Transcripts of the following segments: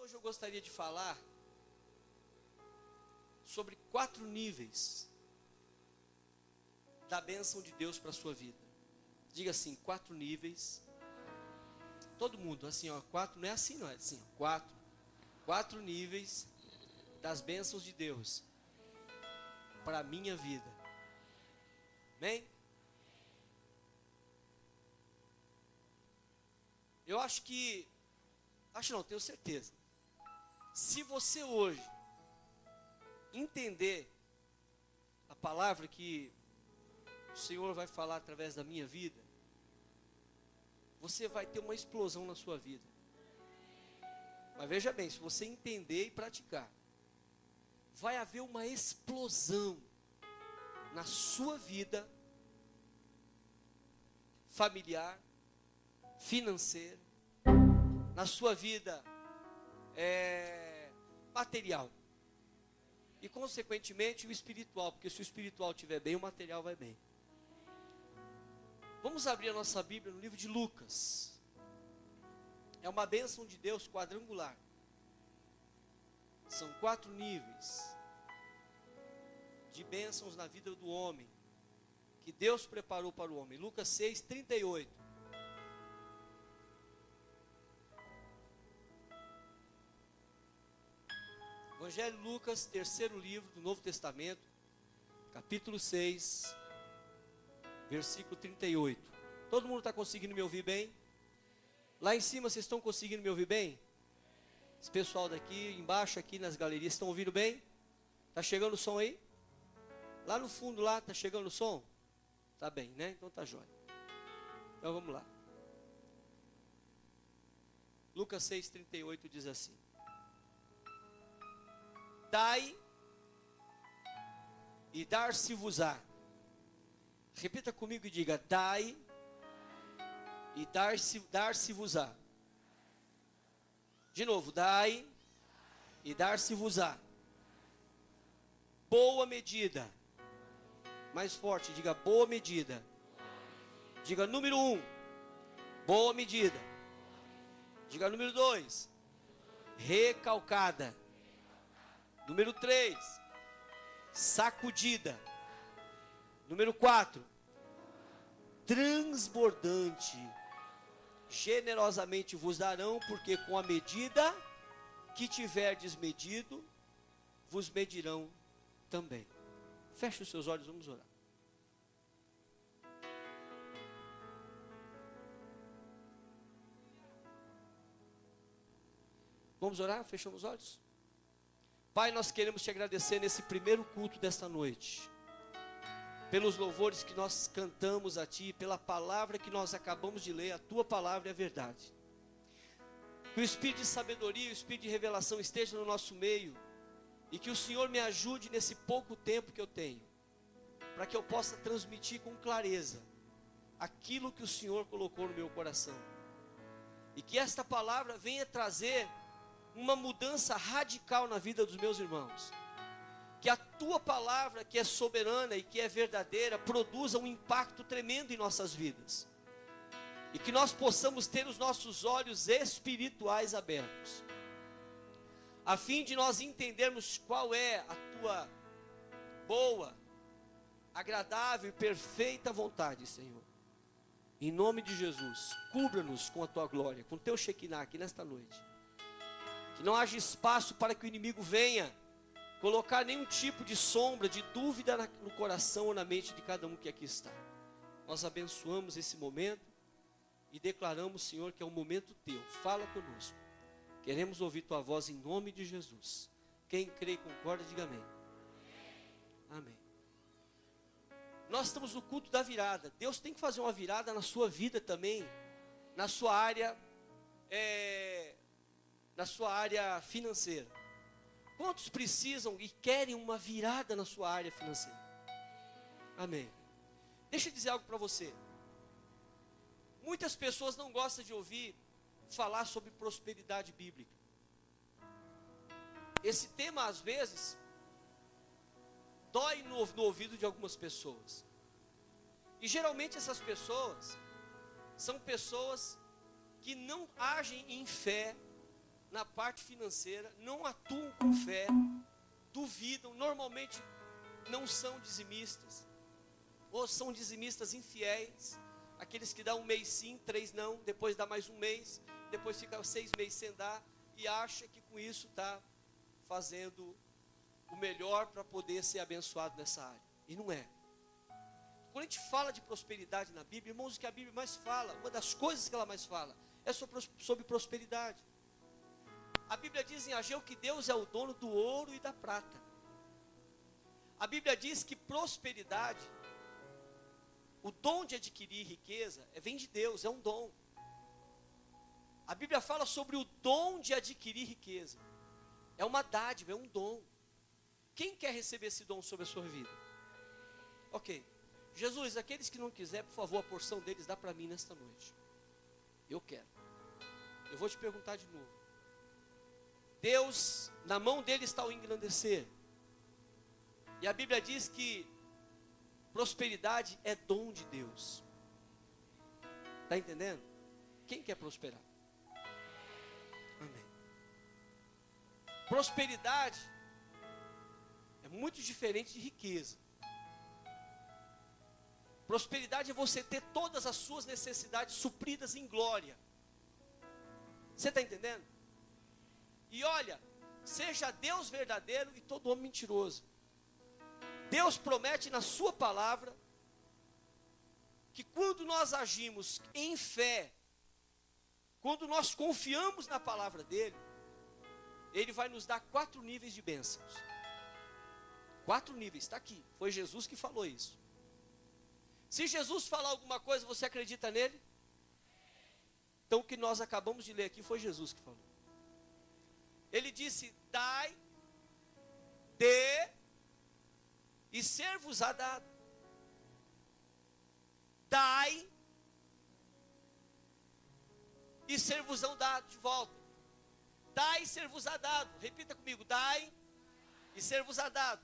Hoje eu gostaria de falar sobre 4 níveis da bênção de Deus para a sua vida. Diga assim, 4 níveis. Todo mundo, assim, ó, 4, não é assim, não é assim, 4 níveis das bênçãos de Deus para a minha vida. Amém? Eu tenho certeza. Se você hoje entender a palavra que o Senhor vai falar através da minha vida, você vai ter uma explosão na sua vida. Mas veja bem, se você entender e praticar, vai haver uma explosão na sua vida familiar, financeira, na sua vida material e consequentemente o espiritual, porque se o espiritual estiver bem, o material vai bem. Vamos abrir a nossa Bíblia no livro de Lucas. É uma bênção de Deus quadrangular. São 4 níveis de bênçãos na vida do homem que Deus preparou para o homem. Lucas 6, 38. Evangelho de Lucas, terceiro livro do Novo Testamento, capítulo 6, versículo 38. Todo mundo está conseguindo me ouvir bem? Lá em cima vocês estão conseguindo me ouvir bem? Esse pessoal daqui, embaixo aqui nas galerias, estão ouvindo bem? Está chegando o som aí? Lá no fundo lá, está chegando o som? Está bem, né? Então está jóia. Então vamos lá. Lucas 6, 38 diz assim: Dai e dar-se-vos-á. Repita comigo e diga: dai e dar-se-vos-á. De novo, dai e dar-se-vos-á. Boa medida. Mais forte, diga boa medida. Diga número 1, boa medida. Diga número 2, recalcada. Número 3, sacudida. Número 4, transbordante. Generosamente vos darão, porque com a medida que tiverdes medido, vos medirão também. Feche os seus olhos, vamos orar. Vamos orar? Fechamos os olhos? Pai, nós queremos te agradecer nesse primeiro culto desta noite, pelos louvores que nós cantamos a Ti, pela palavra que nós acabamos de ler. A Tua palavra é a verdade. Que o Espírito de sabedoria, o Espírito de revelação esteja no nosso meio, e que o Senhor me ajude nesse pouco tempo que eu tenho, para que eu possa transmitir com clareza aquilo que o Senhor colocou no meu coração, e que esta palavra venha trazer uma mudança radical na vida dos meus irmãos. Que a Tua palavra, que é soberana e que é verdadeira, produza um impacto tremendo em nossas vidas, e que nós possamos ter os nossos olhos espirituais abertos, a fim de nós entendermos qual é a Tua boa, agradável e perfeita vontade, Senhor. Em nome de Jesus, cubra-nos com a Tua glória, com o Teu Shekinah aqui nesta noite. Que não haja espaço para que o inimigo venha colocar nenhum tipo de sombra, de dúvida no coração ou na mente de cada um que aqui está. Nós abençoamos esse momento e declaramos, Senhor, que é um momento Teu. Fala conosco. Queremos ouvir Tua voz em nome de Jesus. Quem crê e concorda, diga amém. Amém. Nós estamos no culto da virada. Deus tem que fazer uma virada na sua vida também, na sua área financeira. Quantos precisam e querem uma virada na sua área financeira? Amém. Deixa eu dizer algo para você. Muitas pessoas não gostam de ouvir falar sobre prosperidade bíblica. Esse tema às vezes dói no ouvido de algumas pessoas. E geralmente essas pessoas são pessoas que não agem em fé na parte financeira, não atuam com fé, duvidam, normalmente não são dizimistas, ou são dizimistas infiéis, aqueles que dão um mês sim, 3 não, depois dá mais um mês, depois fica 6 meses sem dar, e acha que com isso está fazendo o melhor para poder ser abençoado nessa área, e não é. Quando a gente fala de prosperidade na Bíblia, irmãos, o que a Bíblia mais fala, uma das coisas que ela mais fala, é sobre prosperidade. A Bíblia diz em Ageu que Deus é o dono do ouro e da prata. A Bíblia diz que prosperidade, o dom de adquirir riqueza, vem de Deus, é um dom. A Bíblia fala sobre o dom de adquirir riqueza. É uma dádiva, é um dom. Quem quer receber esse dom sobre a sua vida? Ok. Jesus, aqueles que não quiserem, por favor, a porção deles dá para mim nesta noite. Eu quero. Eu vou te perguntar de novo. Deus, na mão dele está o engrandecer. E a Bíblia diz que prosperidade é dom de Deus. Está entendendo? Quem quer prosperar? Amém. Prosperidade é muito diferente de riqueza. Prosperidade é você ter todas as suas necessidades supridas em glória. Você está entendendo? E olha, seja Deus verdadeiro e todo homem mentiroso. Deus promete na sua palavra que quando nós agimos em fé, quando nós confiamos na palavra dele, ele vai nos dar 4 níveis de bênçãos. 4 níveis, está aqui, foi Jesus que falou isso. Se Jesus falar alguma coisa, você acredita nele? Então o que nós acabamos de ler aqui foi Jesus que falou. Ele disse, dai, dê, e ser-vos-á dado. Dai, e ser-vos-ão dado de volta. Dai e ser-vos-á dado. Repita comigo, dai e ser-vos-á dado.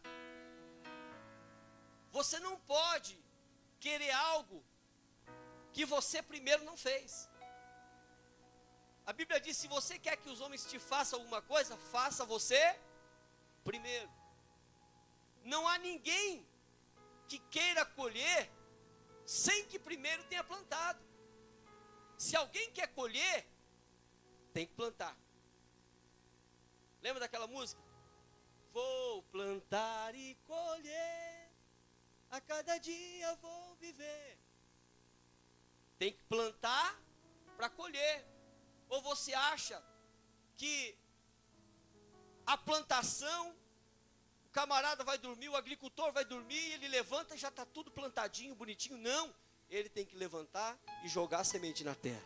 Você não pode querer algo que você primeiro não fez. A Bíblia diz, se você quer que os homens te façam alguma coisa, faça você primeiro. Não há ninguém que queira colher sem que primeiro tenha plantado. Se alguém quer colher, tem que plantar. Lembra daquela música? Vou plantar e colher, a cada dia vou viver. Tem que plantar para colher. Ou você acha que a plantação, o camarada vai dormir, o agricultor vai dormir, ele levanta e já está tudo plantadinho, bonitinho? Não, ele tem que levantar e jogar a semente na terra.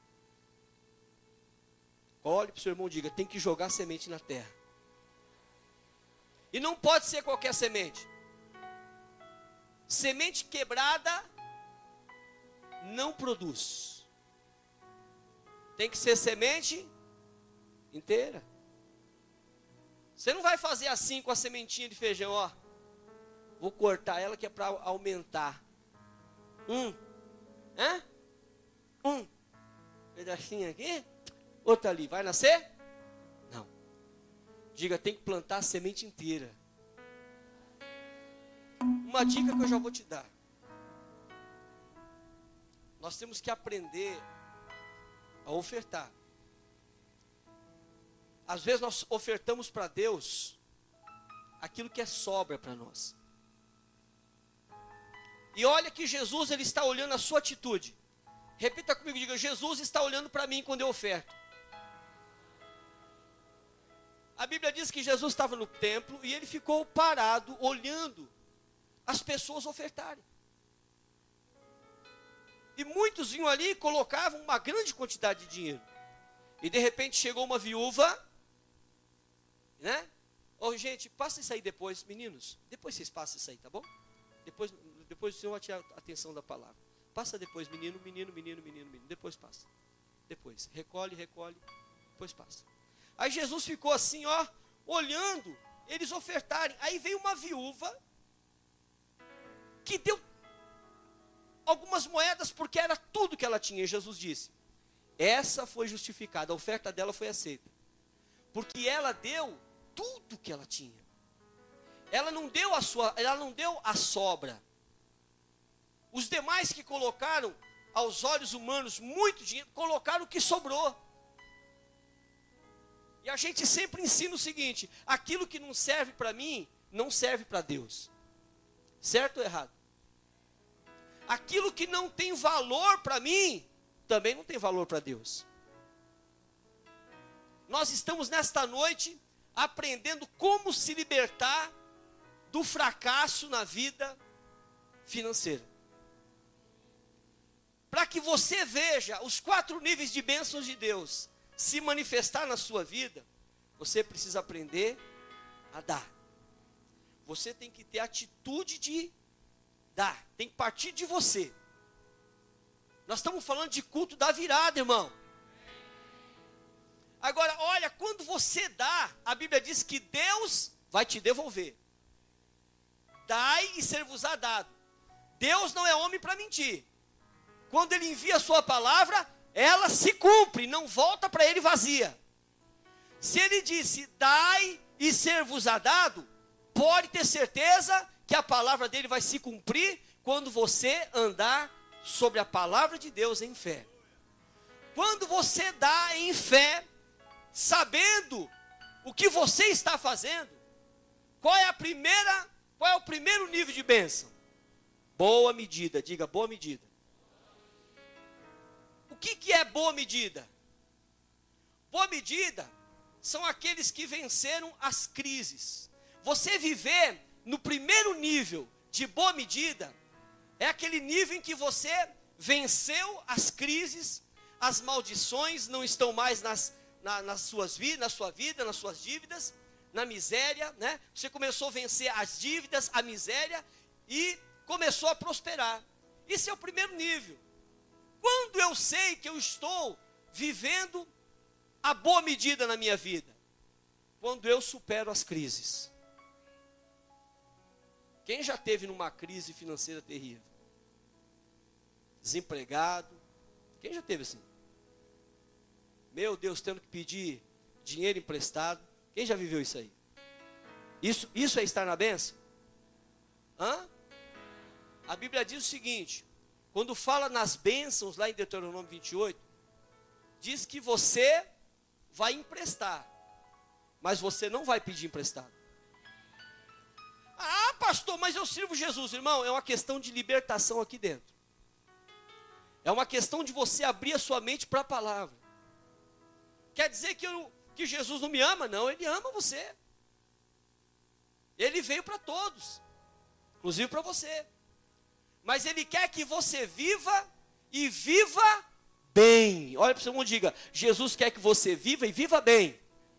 Olhe para o seu irmão e diga, tem que jogar a semente na terra. E não pode ser qualquer semente. Semente quebrada não produz. Tem que ser semente inteira. Você não vai fazer assim com a sementinha de feijão, ó. Vou cortar ela que é para aumentar. Pedacinho aqui, outro ali. Vai nascer? Não. Diga, tem que plantar a semente inteira. Uma dica que eu já vou te dar. Nós temos que aprender a ofertar. Às vezes nós ofertamos para Deus aquilo que é sobra para nós. E olha que Jesus, ele está olhando a sua atitude. Repita comigo, diga, Jesus está olhando para mim quando eu oferto. A Bíblia diz que Jesus estava no templo e ele ficou parado, olhando as pessoas ofertarem. E muitos vinham ali e colocavam uma grande quantidade de dinheiro. E de repente chegou uma viúva, né? Ô, gente, passa isso aí depois, meninos. Depois vocês passam isso aí, tá bom? Depois o Senhor vai tirar a atenção da palavra. Passa depois, menino. Depois passa. Depois, recolhe, depois passa. Aí Jesus ficou assim, ó, olhando eles ofertarem. Aí veio uma viúva que deu algumas moedas porque era tudo que ela tinha. E Jesus disse, essa foi justificada, a oferta dela foi aceita. Porque ela deu tudo que ela tinha. Ela não deu a sobra. Os demais que colocaram, aos olhos humanos, muito dinheiro, colocaram o que sobrou. E a gente sempre ensina o seguinte: aquilo que não serve para mim, não serve para Deus. Certo ou errado? Aquilo que não tem valor para mim, também não tem valor para Deus. Nós estamos nesta noite aprendendo como se libertar do fracasso na vida financeira. Para que você veja os 4 níveis de bênçãos de Deus se manifestar na sua vida, você precisa aprender a dar. Você tem que ter atitude de dar, tem que partir de você. Nós estamos falando de culto da virada, irmão. Agora, olha, quando você dá, a Bíblia diz que Deus vai te devolver. Dai e ser-vos-á dado. Deus não é homem para mentir. Quando Ele envia a sua palavra, ela se cumpre, não volta para Ele vazia. Se Ele disse, dai e ser-vos-á dado, pode ter certeza que a palavra dele vai se cumprir quando você andar sobre a palavra de Deus em fé. Quando você dá em fé, sabendo o que você está fazendo, qual é o primeiro nível de bênção? Boa medida, diga boa medida. O que é boa medida? Boa medida são aqueles que venceram as crises. Você viver no primeiro nível de boa medida é aquele nível em que você venceu as crises, as maldições não estão mais nas suas vidas, na sua vida, nas suas dívidas, na miséria, né? Você começou a vencer as dívidas, a miséria e começou a prosperar. Esse é o primeiro nível. Quando eu sei que eu estou vivendo a boa medida na minha vida? Quando eu supero as crises. Quem já teve numa crise financeira terrível? Desempregado. Quem já teve assim? Meu Deus, tendo que pedir dinheiro emprestado. Quem já viveu isso aí? Isso é estar na bênção? Hã? A Bíblia diz o seguinte: quando fala nas bênçãos, lá em Deuteronômio 28, diz que você vai emprestar, mas você não vai pedir emprestado. Ah, pastor, mas eu sirvo Jesus. Irmão, é uma questão de libertação aqui dentro. É uma questão de você abrir a sua mente para a palavra. Quer dizer que Jesus não me ama? Não, Ele ama você. Ele veio para todos, inclusive para você. Mas Ele quer que você viva e viva bem. Olha para o seu irmão e diga: Jesus quer que você viva e viva bem.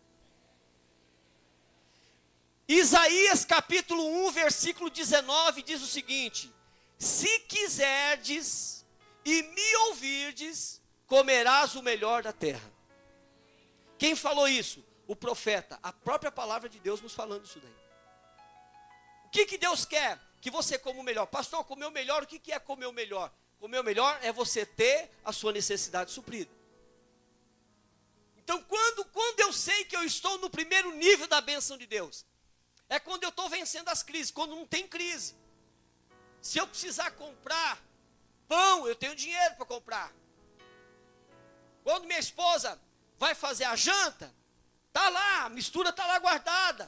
Isaías capítulo 1, versículo 19 diz o seguinte: se quiserdes e me ouvirdes, comerás o melhor da terra. Quem falou isso? O profeta, a própria palavra de Deus nos falando isso daí. O que Deus quer? Que você coma o melhor. Pastor, comer o melhor, o que é comer o melhor? Comer o melhor é você ter a sua necessidade suprida. Então, quando eu sei que eu estou no primeiro nível da bênção de Deus, é quando eu estou vencendo as crises, quando não tem crise. Se eu precisar comprar pão, eu tenho dinheiro para comprar. Quando minha esposa vai fazer a janta, está lá, a mistura está lá guardada.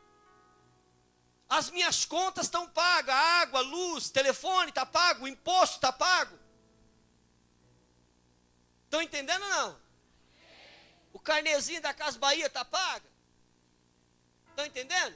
As minhas contas estão pagas, água, luz, telefone está pago, o imposto está pago. Estão entendendo ou não? O carnezinho da Casa Bahia está pago. Estão entendendo?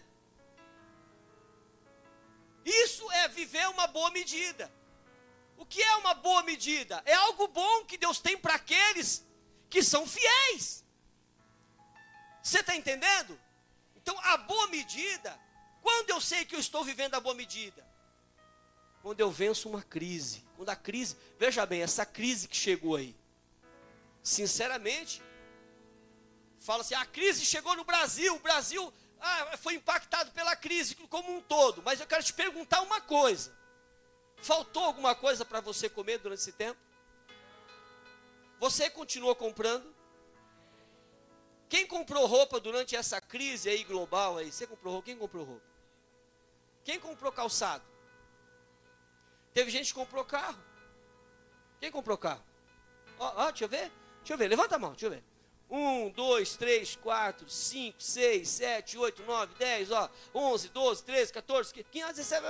Isso é viver uma boa medida. O que é uma boa medida? É algo bom que Deus tem para aqueles que são fiéis. Você está entendendo? Então a boa medida, quando eu sei que eu estou vivendo a boa medida? Quando eu venço uma crise. Quando a crise, veja bem, essa crise que chegou aí, sinceramente, fala assim, a crise chegou no Brasil, o Brasil foi impactado pela crise como um todo. Mas eu quero te perguntar uma coisa: faltou alguma coisa para você comer durante esse tempo? Você continuou comprando? Quem comprou roupa durante essa crise aí global aí? Você comprou roupa? Quem comprou roupa? Quem comprou calçado? Teve gente que comprou carro. Quem comprou carro? Deixa eu ver. Deixa eu ver. Levanta a mão, deixa eu ver. 1, 2, 3, 4, 5, 6, 7, 8, 9, 10, 11, 12, 13, 14, 15, 17.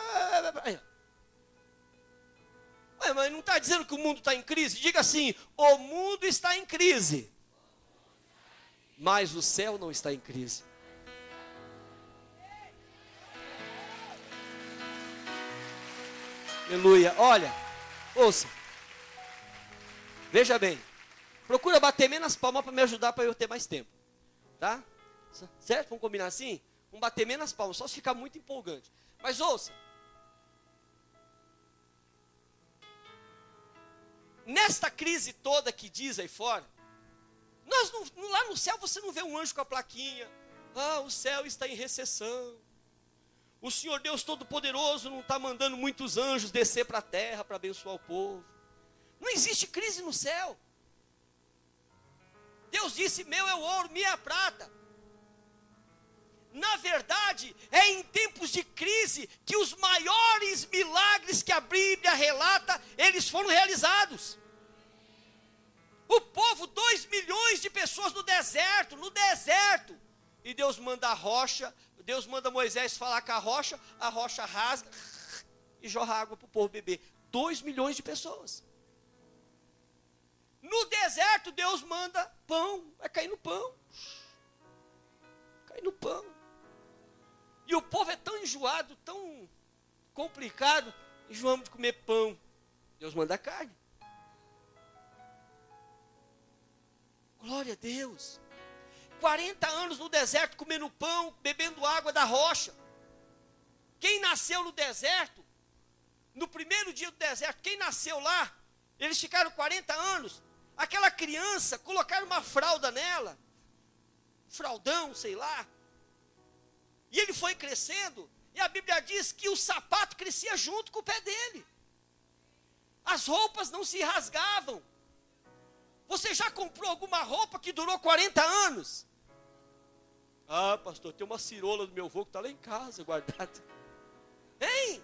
Ué, mas não está dizendo que o mundo está em crise? Diga assim: o mundo está em crise, mas o céu não está em crise. Aleluia. Olha, ouça. Veja bem. Procura bater menos palmas para me ajudar, para eu ter mais tempo. Tá? Certo? Vamos combinar assim? Vamos bater menos palmas, só se ficar muito empolgante. Mas ouça. Nesta crise toda que diz aí fora, lá no céu você não vê um anjo com a plaquinha. O céu está em recessão. O Senhor Deus Todo-Poderoso não está mandando muitos anjos descer para a terra para abençoar o povo. Não existe crise no céu. Deus disse: meu é o ouro, minha é a prata. Na verdade, é em tempos de crise que os maiores milagres que a Bíblia relata, eles foram realizados. O povo, 2 milhões de pessoas no deserto. E Deus manda a rocha, Deus manda Moisés falar com a rocha rasga e jorra água para o povo beber. 2 milhões de pessoas. No deserto, Deus manda pão, vai cair no pão. Cai no pão. E o povo é tão enjoado, tão complicado, enjoamos de comer pão. Deus manda carne. Glória a Deus. 40 anos no deserto, comendo pão, bebendo água da rocha. Quem nasceu no deserto, no primeiro dia do deserto, quem nasceu lá, eles ficaram 40 anos. Aquela criança, colocaram uma fralda nela, fraldão, sei lá, e ele foi crescendo, e a Bíblia diz que o sapato crescia junto com o pé dele, as roupas não se rasgavam. Você já comprou alguma roupa que durou 40 anos? Pastor, tem uma cirola do meu avô que está lá em casa guardada. Hein?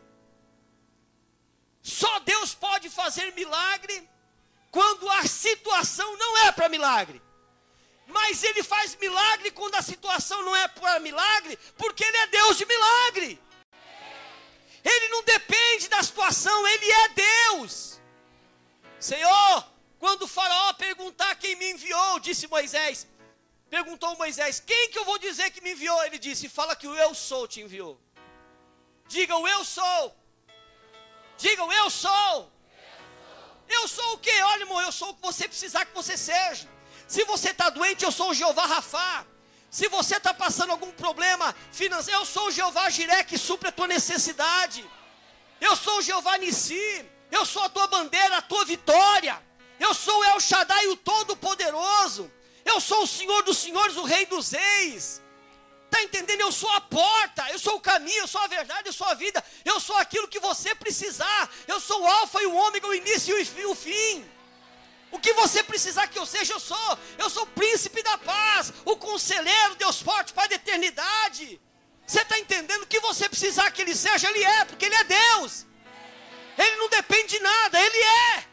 Só Deus pode fazer milagre quando a situação não é para milagre. Mas Ele faz milagre quando a situação não é para milagre, porque Ele é Deus de milagre. Ele não depende da situação, Ele é Deus. Senhor, quando o faraó perguntar quem me enviou, disse Moisés, perguntou Moisés, quem que eu vou dizer que me enviou? Ele disse, fala que o eu sou te enviou. Diga o eu sou. Diga o eu sou. Eu sou o quê? Olha, irmão, eu sou o que você precisar que você seja. Se você está doente, eu sou o Jeová Rafá. Se você está passando algum problema financeiro, eu sou o Jeová Jiré que supre a tua necessidade. Eu sou o Jeová Nissi. Eu sou a tua bandeira, a tua vitória. Eu sou o El Shaddai, o Todo-Poderoso. Eu sou o Senhor dos Senhores, o Rei dos Reis. Está entendendo? Eu sou a porta, eu sou o caminho, eu sou a verdade, eu sou a vida. Eu sou aquilo que você precisar. Eu sou o alfa e o ômega, o início e o fim. O que você precisar que eu seja, eu sou. Eu sou o príncipe da paz, o conselheiro, Deus forte, Pai da eternidade. Você está entendendo? O que você precisar que Ele seja, Ele é, porque Ele é Deus. Ele não depende de nada, Ele é.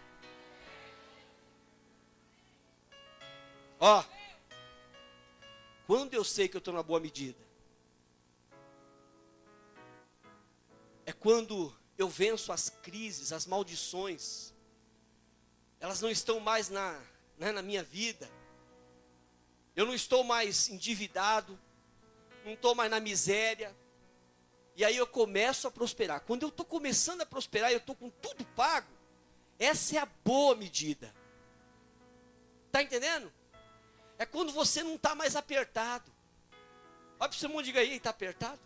Quando eu sei que eu estou na boa medida? É quando eu venço as crises, as maldições. Elas não estão mais na minha vida. Eu não estou mais endividado. Não estou mais na miséria. E aí eu começo a prosperar. Quando eu estou começando a prosperar, eu estou com tudo pago. Essa é a boa medida. Está entendendo? É quando você não está mais apertado. Olha para o seu irmão e diga aí, está apertado?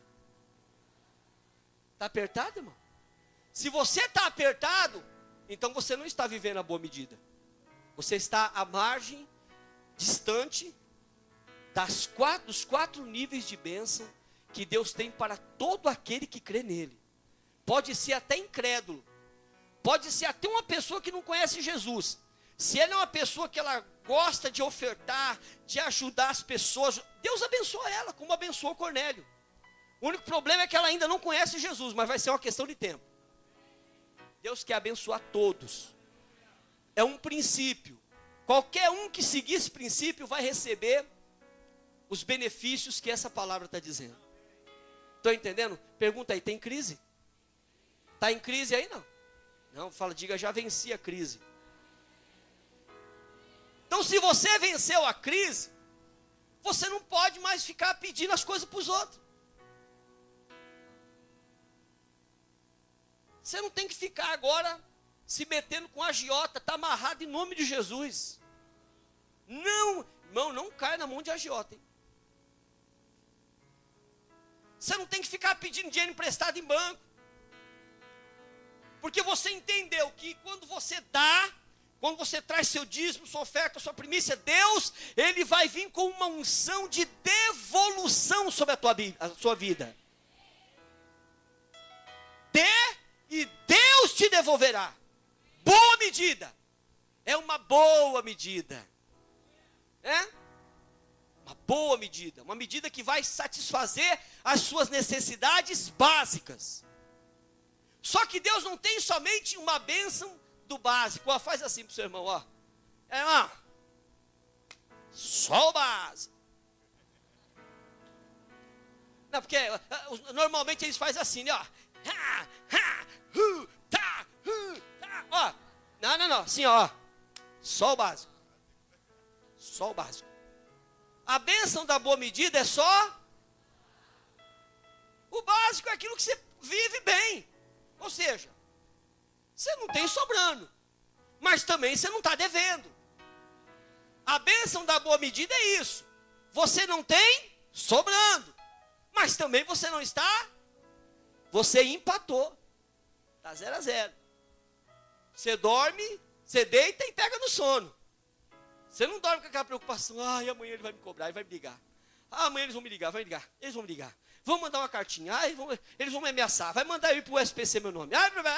Está apertado, irmão? Se você está apertado, então você não está vivendo a boa medida. Você está à margem, distante, dos 4 níveis de bênção que Deus tem para todo aquele que crê nele. Pode ser até incrédulo. Pode ser até uma pessoa que não conhece Jesus. Se ele é uma pessoa que ela gosta de ofertar, de ajudar as pessoas. Deus abençoa ela, como abençoou Cornélio. O único problema é que ela ainda não conhece Jesus, mas vai ser uma questão de tempo. Deus quer abençoar todos. É um princípio. Qualquer um que seguir esse princípio vai receber os benefícios que essa palavra está dizendo. Estão entendendo? Pergunta aí, tem crise? Está em crise aí? Não. Não, fala, diga, já venci a crise. Então, se você venceu a crise, você não pode mais ficar pedindo as coisas para os outros. Você não tem que ficar agora se metendo com agiota, está amarrado em nome de Jesus. Não, irmão, não caia na mão de agiota, hein? Você não tem que ficar pedindo dinheiro emprestado em banco. Porque você entendeu que quando você dá, quando você traz seu dízimo, sua oferta, sua primícia, Deus, Ele vai vir com uma unção de devolução sobre a sua vida. Dê e Deus te devolverá. Boa medida. É uma boa medida. É? Uma boa medida. Uma medida que vai satisfazer as suas necessidades básicas. Só que Deus não tem somente uma bênção do básico. Ó, faz assim para o seu irmão, ó. Irmão, só o básico. Não, porque normalmente eles fazem assim, né, ó. Ó, não, assim, ó. Só o básico. Só o básico. A bênção da boa medida é só o básico, é aquilo que você vive bem. Ou seja, você não tem sobrando, mas também você não está devendo. A bênção da boa medida é isso. Você não tem sobrando, mas também você não está. Você empatou. Está 0-0. Você dorme, você deita e pega no sono. Você não dorme com aquela preocupação. Ai, amanhã ele vai me cobrar, ele vai me ligar. Ah, amanhã eles vão me ligar, eles vão me ligar. Vão mandar uma cartinha, eles vão me ameaçar. Vai mandar eu ir para o SPC meu nome.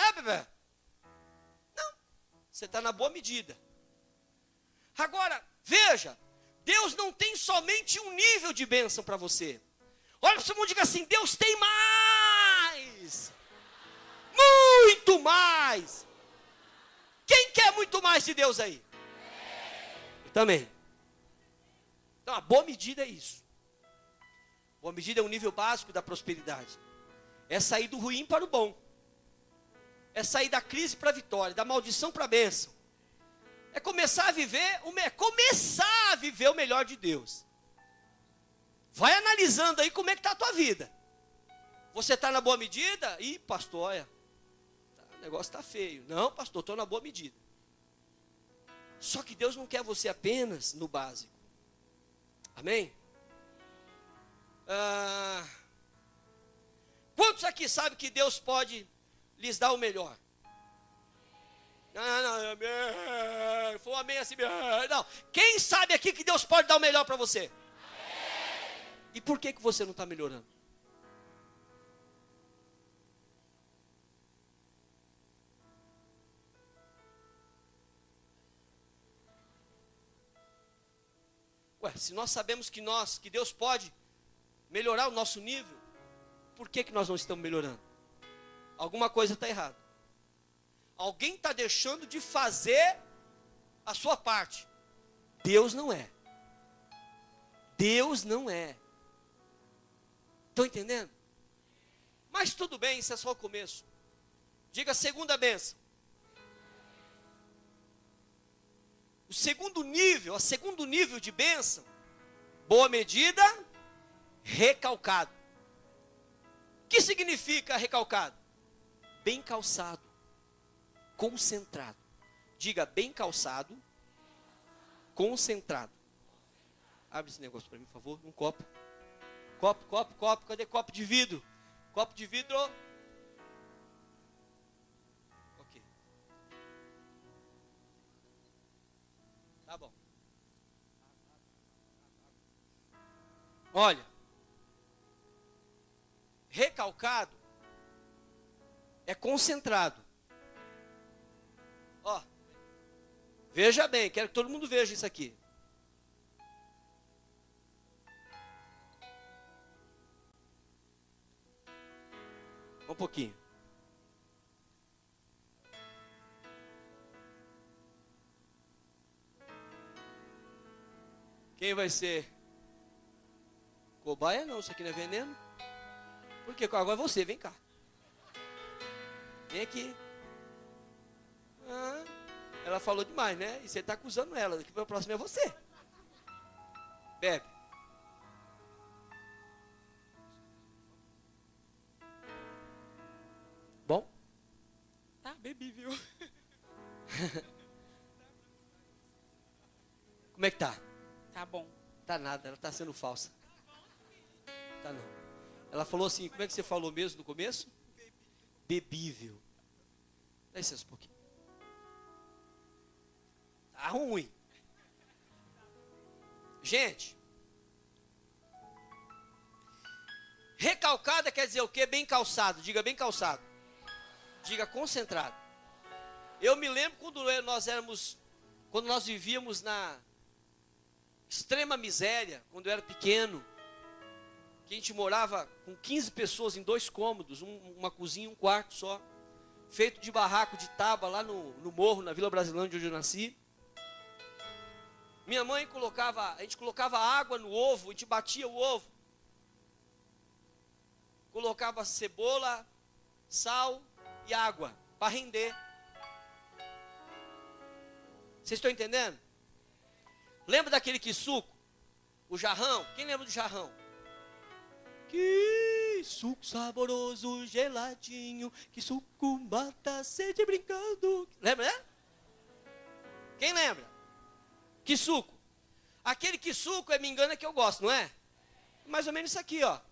Não, você está na boa medida. Agora, veja, Deus não tem somente um nível de bênção para você. Olha para o seu mundo e diga assim, Deus tem mais. Muito mais. Quem quer muito mais de Deus aí? Eu também. Então, a boa medida é isso. Boa medida é um nível básico da prosperidade. É sair do ruim para o bom. É sair da crise para a vitória, da maldição para a bênção. É começar a viver o melhor de Deus. Vai analisando aí como é que está a tua vida. Você está na boa medida? Ih, pastor, olha, o negócio está feio. Não, pastor, estou na boa medida. Só que Deus não quer você apenas no básico. Amém? Quantos aqui sabem que Deus pode lhes dar o melhor? Não, foi um amém assim. Não. Quem sabe aqui que Deus pode dar o melhor para você? E por que você não está melhorando? Ué, se nós sabemos que Deus pode melhorar o nosso nível, por que nós não estamos melhorando? Alguma coisa está errada. Alguém está deixando de fazer a sua parte. Deus não é. Deus não é. Estão entendendo? Mas tudo bem, isso é só o começo. Diga a segunda bênção. O segundo nível de bênção, boa medida, recalcado. O que significa recalcado? Bem calçado, concentrado. Diga, bem calçado, concentrado. Abre esse negócio para mim, por favor, um copo. Copo, cadê copo de vidro? Copo de vidro. Ok. Tá bom. Olha, recalcado é concentrado. Ó, Veja bem, quero que todo mundo veja isso aqui. Um pouquinho. Quem vai ser? Cobaia não, isso aqui não é veneno. Por quê? Agora é você, vem cá. Vem aqui. Ah, ela falou demais, né? E você está acusando ela. Daqui para o próximo é você. Bebe. Bom? Tá, bebi, viu? Como é que tá? Tá bom. Tá nada, ela tá sendo falsa. Tá não. Ela falou assim, como é que você falou mesmo no começo? Bebível. Dá licença um pouquinho. Tá ruim. Gente. Recalcada quer dizer o quê? Bem calçado. Diga bem calçado. Diga concentrado. Eu me lembro quando nós vivíamos na extrema miséria, quando eu era pequeno, que a gente morava com 15 pessoas em 2 cômodos, uma cozinha e um quarto só, feito de barraco de tábua lá no morro, na Vila Brasilândia, onde eu nasci. Minha mãe a gente colocava água no ovo, a gente batia o ovo, colocava cebola, sal e água para render. Vocês estão entendendo? Lembra daquele que suco? O jarrão? Quem lembra do jarrão? Que suco saboroso, geladinho, que suco mata a sede brincando. Lembra, né? Quem lembra? Que suco? Aquele que suco, me engana que eu gosto, não é? Mais ou menos isso aqui, ó.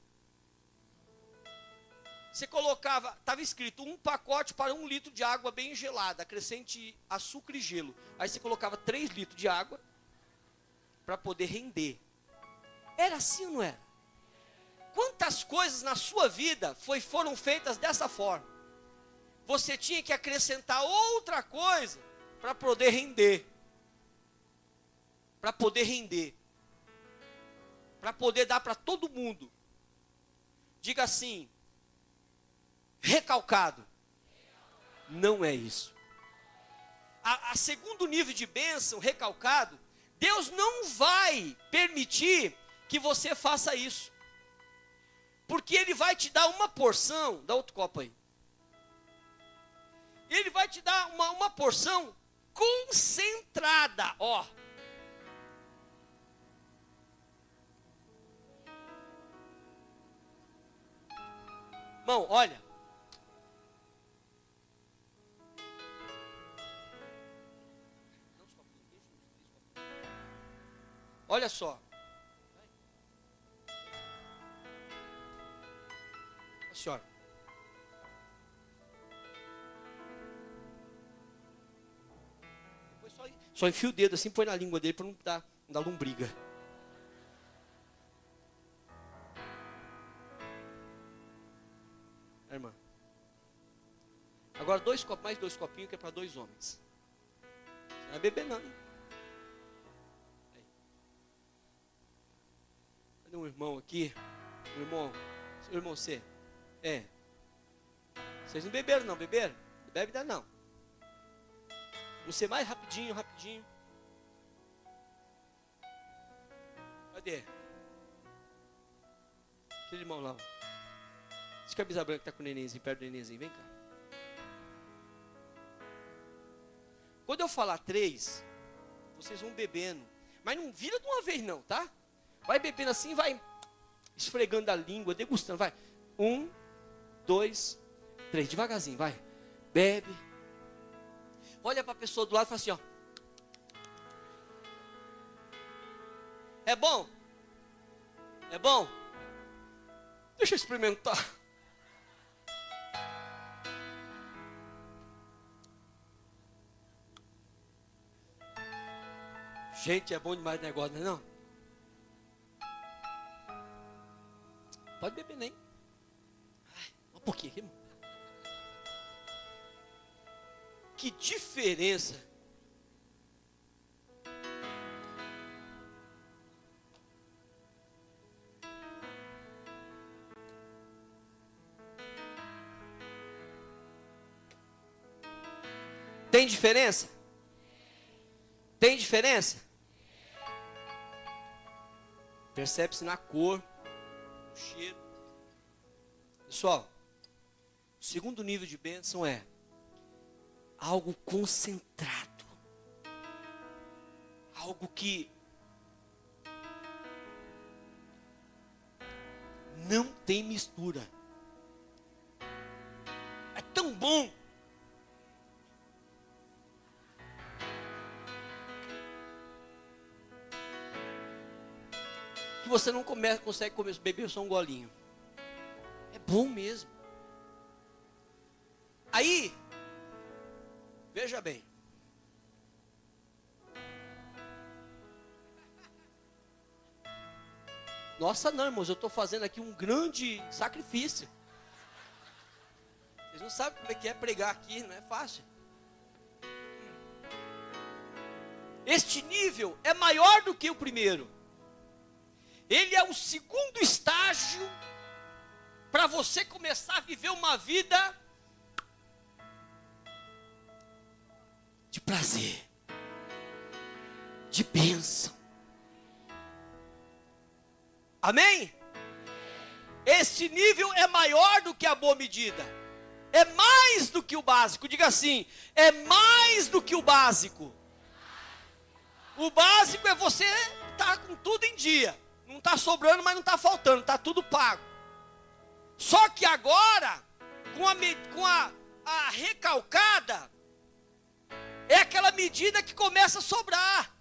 Você colocava, estava escrito 1 pacote para 1 litro de água bem gelada, acrescente açúcar e gelo. Aí você colocava 3 litros de água para poder render. Era assim ou não era? Quantas coisas na sua vida foram feitas dessa forma? Você tinha que acrescentar outra coisa para poder render. Para poder render. Para poder dar para todo mundo. Diga assim: recalcado. Não é isso. A segundo nível de bênção, recalcado, Deus não vai permitir que você faça isso. Porque Ele vai te dar uma porção, dá outro copo aí. Ele vai te dar uma porção concentrada, ó. Irmão, olha. Olha só. A senhora. Depois só enfia o dedo assim, põe na língua dele para não dar lombriga. Irmã. Agora mais 2 copinhos que é para 2 homens. Não vai beber não, hein? Cadê um irmão aqui? Seu irmão C. Vocês não beberam não, beberam? Não bebe ainda não. Vamos ser mais rapidinho. Cadê? Aquele irmão lá. Esse camisa branca que está com o nenenzinho, perto do nenenzinho, vem cá. Quando eu falar 3, vocês vão bebendo. Mas não vira de uma vez não, tá? Vai bebendo assim, vai esfregando a língua, degustando, vai. 1, 2, 3, devagarzinho, vai. Bebe. Olha para a pessoa do lado e fala assim, ó. É bom? É bom? Deixa eu experimentar. Gente, é bom demais o negócio, não é não? Pode beber nem. Um pouquinho aqui, irmão. Que diferença Tem diferença? Tem diferença? Percebe-se na cor, no cheiro. Pessoal, o segundo nível de bênção é algo concentrado. Algo que não tem mistura. É tão bom. Que você não consegue beber só um golinho. É bom mesmo. Aí, veja bem. Nossa, não, irmãos, eu estou fazendo aqui um grande sacrifício. Vocês não sabem como é que é pregar aqui, não é fácil. Este nível é maior do que o primeiro. Ele é o segundo estágio para você começar a viver uma vida de prazer, de bênção. Amém? Esse nível é maior do que a boa medida. É mais do que o básico. Diga assim, é mais do que o básico. O básico é você estar com tudo em dia. Não está sobrando, mas não está faltando. Está tudo pago. Só que agora, com a recalcada, é aquela medida que começa a sobrar.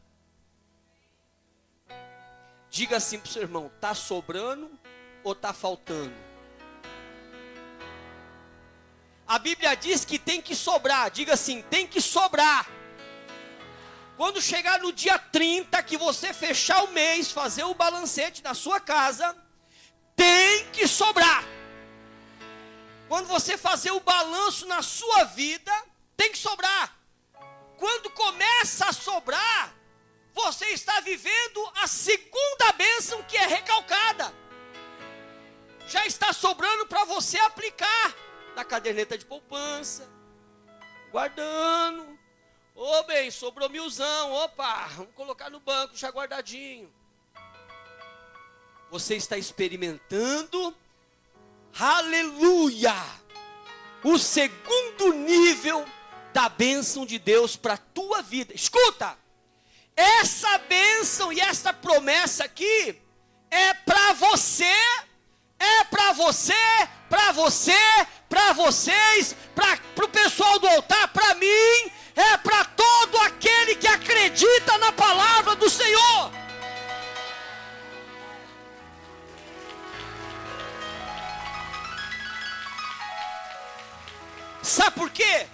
Diga assim para o seu irmão, está sobrando ou está faltando? A Bíblia diz que tem que sobrar. Diga assim, tem que sobrar. Quando chegar no dia 30, que você fechar o mês, fazer o balancete na sua casa, tem que sobrar. Quando você fazer o balanço na sua vida, tem que sobrar. Quando começa a sobrar, você está vivendo a segunda bênção, que é recalcada. Já está sobrando para você aplicar na caderneta de poupança, guardando. Ô bem, sobrou 1.000, opa, vamos colocar no banco já guardadinho. Você está experimentando, aleluia, o segundo nível da bênção de Deus para a tua vida. Escuta, essa bênção e essa promessa aqui é para você, para você, para você, para vocês, para o pessoal do altar, para mim, é para todo aquele que acredita na palavra do Senhor. Sabe por quê?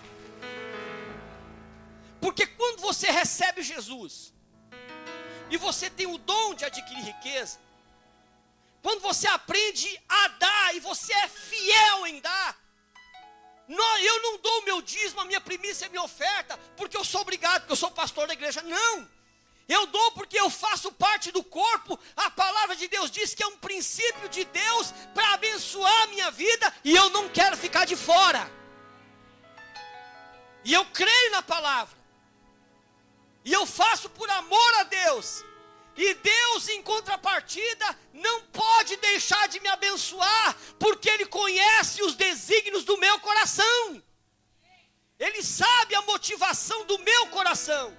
Porque quando você recebe Jesus, e você tem o dom de adquirir riqueza, quando você aprende a dar, e você é fiel em dar, eu não dou o meu dízimo, a minha primícia, a minha oferta, porque eu sou obrigado, porque eu sou pastor da igreja. Não, eu dou porque eu faço parte do corpo. A palavra de Deus diz que é um princípio de Deus para abençoar a minha vida, e eu não quero ficar de fora. E eu creio na palavra, e eu faço por amor a Deus. E Deus, em contrapartida, não pode deixar de me abençoar, porque Ele conhece os desígnios do meu coração. Ele sabe a motivação do meu coração.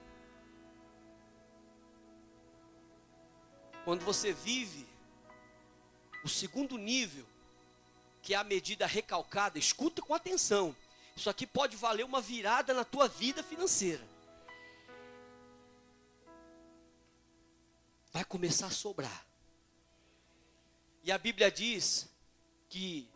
Quando você vive o segundo nível, que é a medida recalcada, escuta com atenção. Isso aqui pode valer uma virada na tua vida financeira. Vai começar a sobrar. E a Bíblia diz que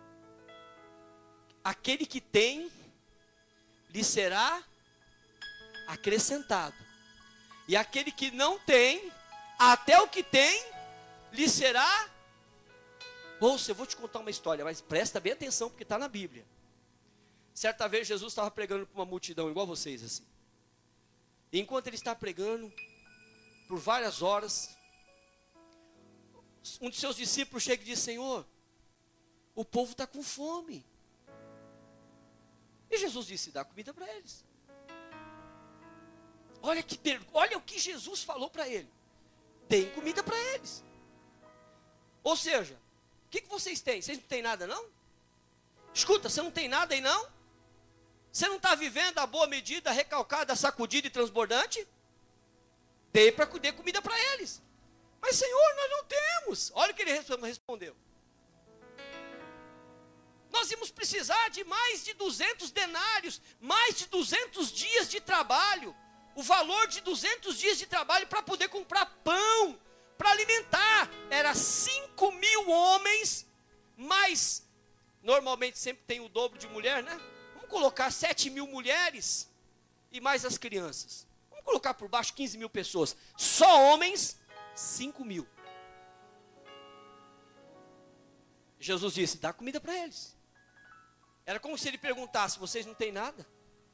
aquele que tem, lhe será acrescentado. E aquele que não tem, até o que tem, lhe será. Ouça, eu vou te contar uma história, mas presta bem atenção, porque está na Bíblia. Certa vez Jesus estava pregando para uma multidão, igual vocês assim. E enquanto ele está pregando, por várias horas, um de seus discípulos chega e diz: Senhor, o povo está com fome. E Jesus disse: dá comida para eles. Olha o que Jesus falou para ele. Deem comida para eles. Ou seja, o que vocês têm? Vocês não têm nada não? Escuta, você não tem nada aí não? Você não está vivendo a boa medida, recalcada, sacudida e transbordante? Dê comida para eles. Mas Senhor, nós não temos. Olha o que ele respondeu. Nós íamos precisar de mais de 200 denários, mais de 200 dias de trabalho. O valor de 200 dias de trabalho para poder comprar pão, para alimentar. Era 5.000 homens, mas normalmente sempre tem o dobro de mulher, né? Vamos colocar 7.000 mulheres e mais as crianças. Vamos colocar por baixo 15.000 pessoas. Só homens, 5.000. Jesus disse, dá comida para eles. Era como se ele perguntasse, vocês não têm nada?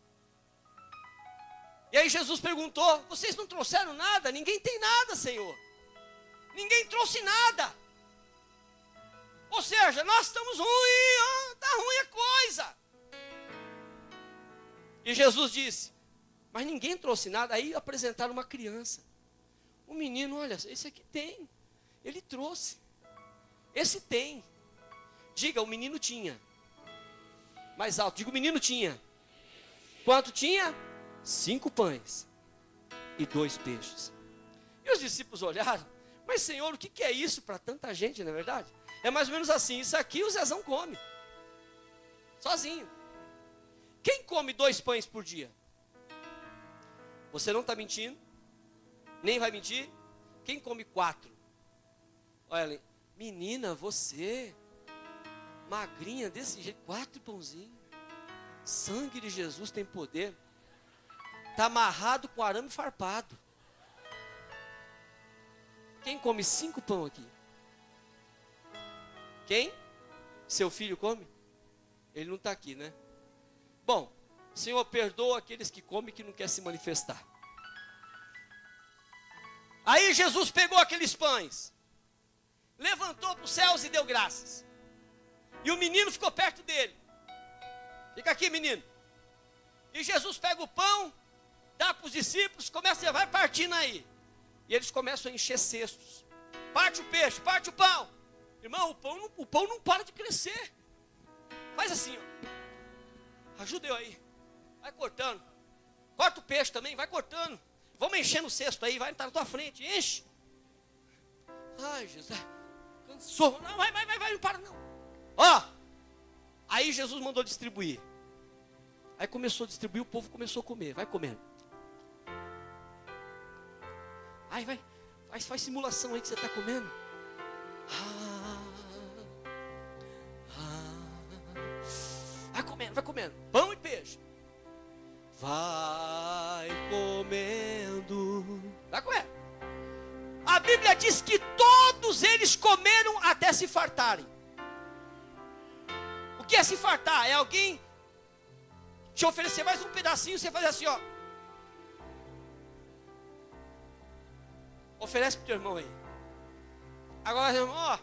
E aí Jesus perguntou, vocês não trouxeram nada? Ninguém tem nada, Senhor. Ninguém trouxe nada. Ou seja, nós estamos ruins, está ruim a coisa. E Jesus disse, mas ninguém trouxe nada. Aí apresentaram uma criança. Um menino, olha, esse aqui tem. Ele trouxe. Esse tem. Diga, o menino tinha. Mais alto, diga, o menino tinha. Quanto tinha? 5 pães e 2 peixes. E os discípulos olharam, mas Senhor, o que é isso para tanta gente, não é verdade? É mais ou menos assim, isso aqui o Zezão come, sozinho. Quem come 2 pães por dia? Você não está mentindo, nem vai mentir. Quem come 4? Olha, menina, você, magrinha desse jeito, 4 pãozinhos. Sangue de Jesus tem poder. Está amarrado com arame farpado. Quem come 5 pão aqui? Quem? Seu filho come? Ele não está aqui, né? Bom, Senhor, perdoa aqueles que comem e que não quer se manifestar. Aí Jesus pegou aqueles pães, levantou para os céus e deu graças. E o menino ficou perto dele. Fica aqui, menino. E Jesus pega o pão, dá para os discípulos, começa, vai partindo aí. E eles começam a encher cestos. Parte o peixe, parte o pão. Irmão, o pão não para de crescer. Faz assim, ó. Ajuda eu aí. Vai cortando. Corta o peixe também, vai cortando. Vamos enchendo o cesto aí, vai estar na tua frente, enche. Ai, Jesus, cansou. Não, vai, não para não. Ó, aí Jesus mandou distribuir. Aí começou a distribuir, o povo começou a comer, vai comendo. Aí faz simulação aí que você está comendo. Vai comendo, pão e peixe. Vai comendo. Vai comer. A Bíblia diz que todos eles comeram até se fartarem. O que é se fartar? É alguém te oferecer mais um pedacinho, você fazer assim, ó. Oferece pro teu irmão aí. Agora, irmão, ó.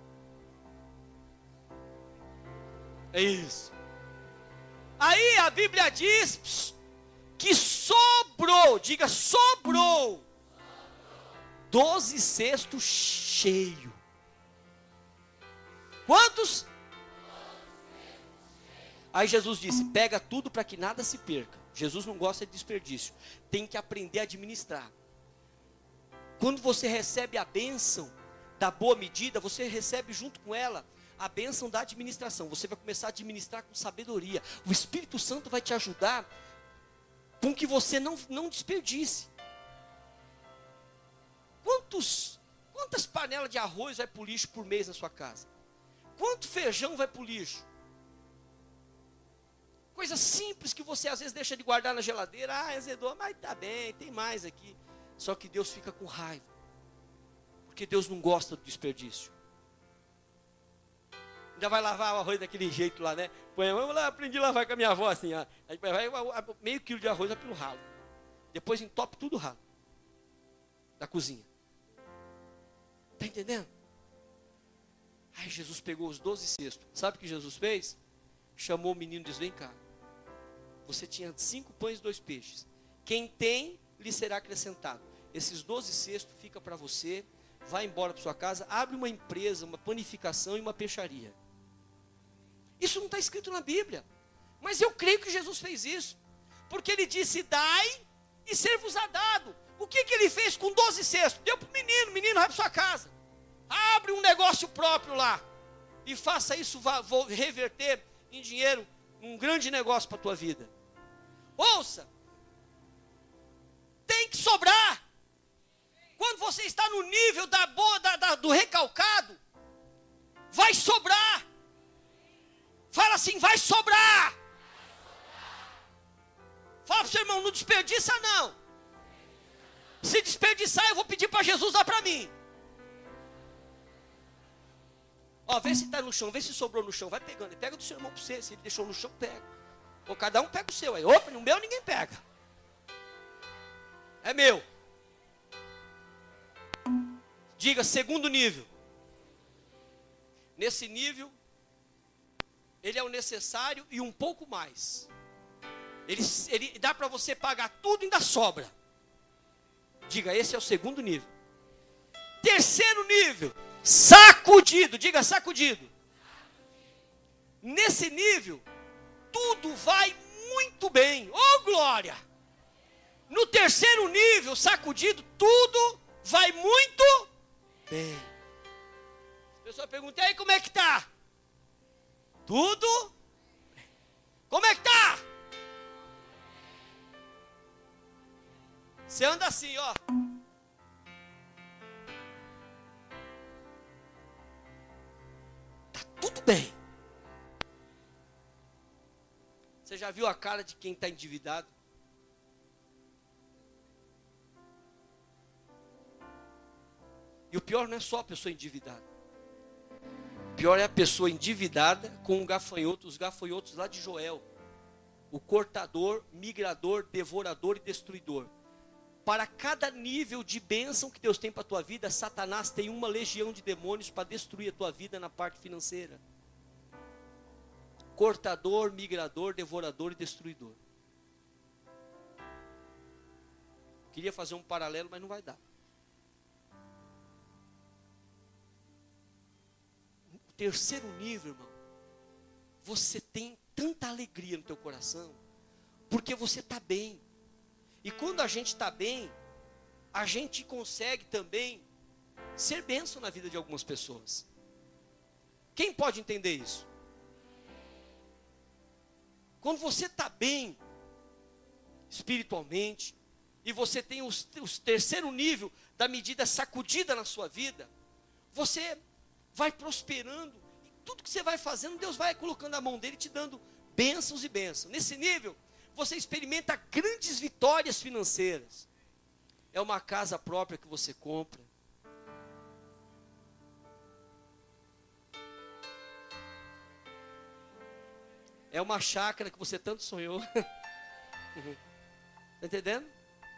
É isso. Aí a Bíblia diz que sobrou, diga sobrou, 12 cestos cheios. Quantos? Aí Jesus disse, pega tudo para que nada se perca. Jesus não gosta de desperdício. Tem que aprender a administrar. Quando você recebe a bênção da boa medida, você recebe junto com ela a bênção da administração. Você vai começar a administrar com sabedoria. O Espírito Santo vai te ajudar com que você não desperdice. Quantas panelas de arroz vai para o lixo por mês na sua casa? Quanto feijão vai para o lixo? Coisa simples que você às vezes deixa de guardar na geladeira. Azedou, mas tá bem, tem mais aqui. Só que Deus fica com raiva. Porque Deus não gosta do desperdício. Ainda vai lavar o arroz daquele jeito lá, né? Vamos lá, aprendi a lavar com a minha avó assim. Ó. Aí vai meio quilo de arroz vai pelo ralo. Depois entope tudo o ralo. Da cozinha. Está entendendo? Aí Jesus pegou os 12 cestos. Sabe o que Jesus fez? Chamou o menino e disse, vem cá. Você tinha 5 pães e 2 peixes. Quem tem, lhe será acrescentado. Esses 12 cestos fica para você, vai embora para sua casa, abre uma empresa, uma panificação e uma peixaria. Isso não está escrito na Bíblia, mas eu creio que Jesus fez isso, porque ele disse, dai e ser-vos-á dado. O que ele fez com 12 cestos? Deu para o menino, vai para sua casa, abre um negócio próprio lá, e faça isso, vou reverter em dinheiro, um grande negócio para a tua vida. Ouça, tem que sobrar. Quando você está no nível do recalcado, vai sobrar. Fala assim, vai sobrar. Fala para o seu irmão, não desperdiça não. Se desperdiçar, eu vou pedir para Jesus dar para mim. Ó, vê se está no chão, vê se sobrou no chão, vai pegando. Pega do seu irmão para você, se ele deixou no chão, pega. Ou cada um pega o seu aí. Opa, no meu ninguém pega. É meu. Diga, segundo nível. Nesse nível, ele é o necessário e um pouco mais. Ele dá para você pagar tudo e ainda sobra. Diga, esse é o segundo nível. Terceiro nível, sacudido. Diga, sacudido. Nesse nível, tudo vai muito bem. Oh, glória! No terceiro nível, sacudido, tudo vai muito bem. A pessoa pergunta, e aí, como é que tá? Tudo bem. Como é que tá? Você anda assim, ó. Tá tudo bem. Você já viu a cara de quem está endividado? E o pior não é só a pessoa endividada. O pior é a pessoa endividada com os gafanhotos lá de Joel. O cortador, migrador, devorador e destruidor. Para cada nível de bênção que Deus tem para a tua vida, Satanás tem uma legião de demônios para destruir a tua vida na parte financeira. Cortador, migrador, devorador e destruidor. Queria fazer um paralelo, mas não vai dar. O terceiro nível, irmão, você tem tanta alegria no teu coração, porque você está bem. E quando a gente está bem, a gente consegue também ser bênção na vida de algumas pessoas. Quem pode entender isso? Quando você está bem, espiritualmente, e você tem o terceiro nível da medida sacudida na sua vida, você vai prosperando, e tudo que você vai fazendo, Deus vai colocando a mão dele e te dando bênçãos e bênçãos. Nesse nível, você experimenta grandes vitórias financeiras. É uma casa própria que você compra. É uma chácara que você tanto sonhou. Está entendendo?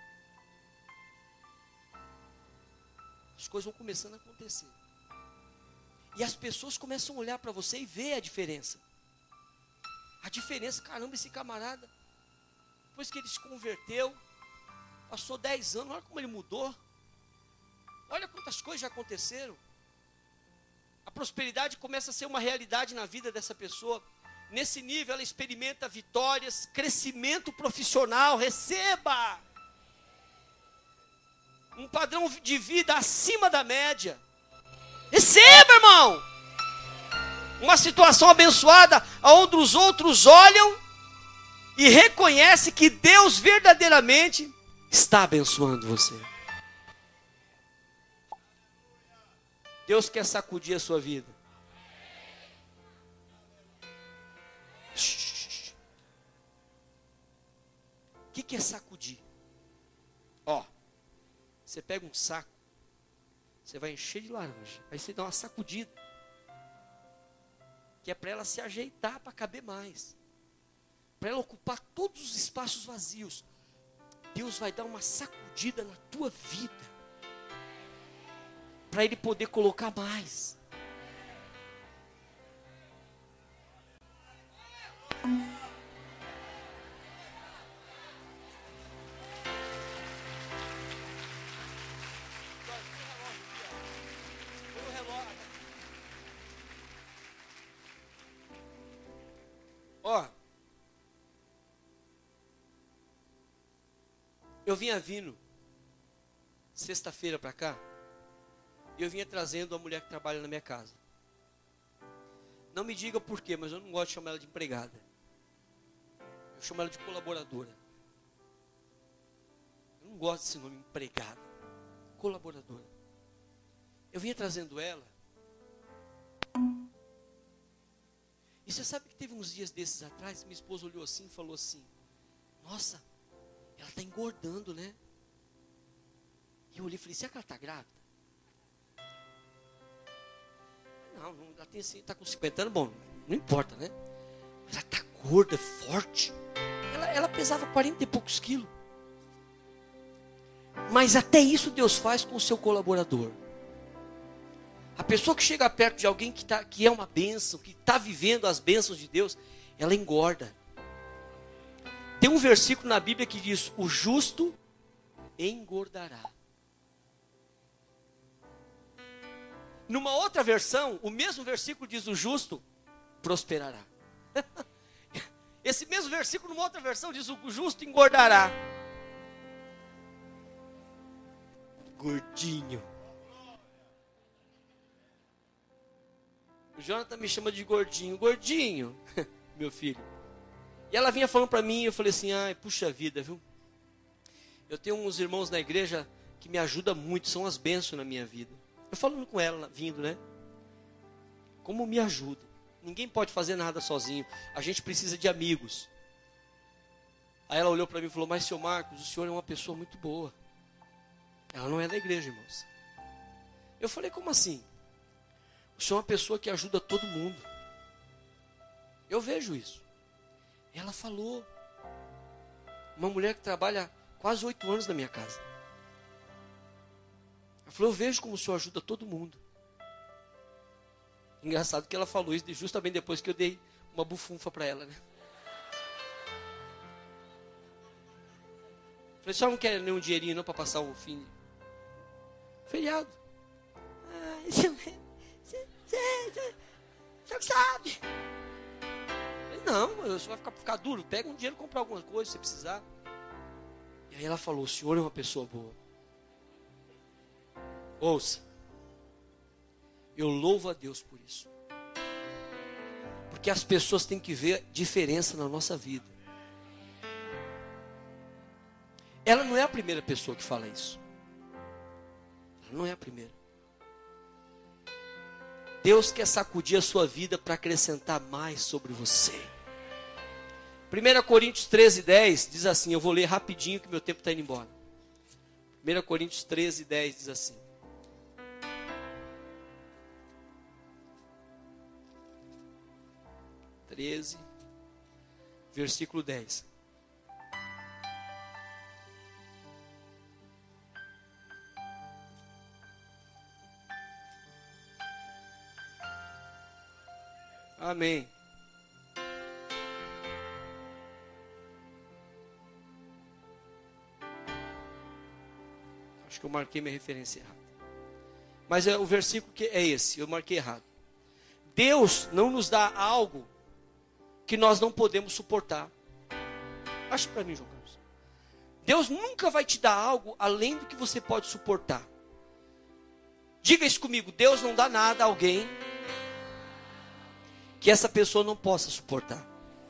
As coisas vão começando a acontecer. E as pessoas começam a olhar para você e ver a diferença. A diferença, caramba, esse camarada, depois que ele se converteu, passou 10 anos, olha como ele mudou. Olha quantas coisas já aconteceram. A prosperidade começa a ser uma realidade na vida dessa pessoa. Nesse nível ela experimenta vitórias, crescimento profissional, receba! Um padrão de vida acima da média. Receba, irmão! Uma situação abençoada, onde os outros olham e reconhecem que Deus verdadeiramente está abençoando você. Deus quer sacudir a sua vida. O que é sacudir? Ó, você pega um saco, você vai encher de laranja, aí você dá uma sacudida, que é para ela se ajeitar para caber mais, para ela ocupar todos os espaços vazios. Deus vai dar uma sacudida na tua vida, para Ele poder colocar mais. Eu vinha vindo sexta-feira para cá, e eu vinha trazendo a mulher que trabalha na minha casa. Não me diga por quê, mas eu não gosto de chamar ela de empregada. Eu chamo ela de colaboradora. Eu não gosto desse nome, empregada. Colaboradora. Eu vinha trazendo ela. E você sabe que teve uns dias desses atrás, minha esposa olhou assim e falou assim: nossa, ela está engordando, né? E eu olhei e falei: será que ela está grávida? Não, ela tem assim, está com 50 anos, bom, não importa, né? Mas ela está gorda, forte. Ela pesava 40 e poucos quilos. Mas até isso Deus faz com o seu colaborador. A pessoa que chega perto de alguém que é uma bênção, que está vivendo as bênçãos de Deus, ela engorda. Tem um versículo na Bíblia que diz: o justo engordará. Numa outra versão, o mesmo versículo diz: o justo prosperará. Esse mesmo versículo, numa outra versão, diz: o justo engordará. Gordinho. O Jonathan me chama de gordinho. Gordinho, meu filho. E ela vinha falando para mim, eu falei assim: ai, puxa vida, viu? Eu tenho uns irmãos na igreja que me ajudam muito, são as bênçãos na minha vida. Eu falando com ela, vindo, né? Como me ajuda. Ninguém pode fazer nada sozinho. A gente precisa de amigos. Aí ela olhou para mim e falou: mas, seu Marcos, o senhor é uma pessoa muito boa. Ela não é da igreja, irmãos. Eu falei: como assim? O senhor é uma pessoa que ajuda todo mundo. Eu vejo isso. Ela falou: uma mulher que trabalha quase 8 anos na minha casa. Ela falou: eu vejo como o senhor ajuda todo mundo. Engraçado que ela falou isso justamente depois que eu dei uma bufunfa para ela, né? Falei: só não quer nenhum dinheirinho não para passar o fim? Feriado. Você que sabe. Falei: não, você vai ficar duro. Pega um dinheiro e compra alguma coisa se você precisar. E aí ela falou: o senhor é uma pessoa boa. Ouça. Eu louvo a Deus por isso. Porque as pessoas têm que ver diferença na nossa vida. Ela não é a primeira pessoa que fala isso. Ela não é a primeira. Deus quer sacudir a sua vida para acrescentar mais sobre você. 1 Coríntios 13:10 diz assim, eu vou ler rapidinho que meu tempo está indo embora. 1 Coríntios 13:10 diz assim. Versículo 10. Amém. Acho que eu marquei minha referência errada. Mas o versículo que é esse, eu marquei errado. Deus não nos dá algo que nós não podemos suportar. Acha para mim, João Carlos. Deus nunca vai te dar algo além do que você pode suportar. Diga isso comigo. Deus não dá nada a alguém que essa pessoa não possa suportar.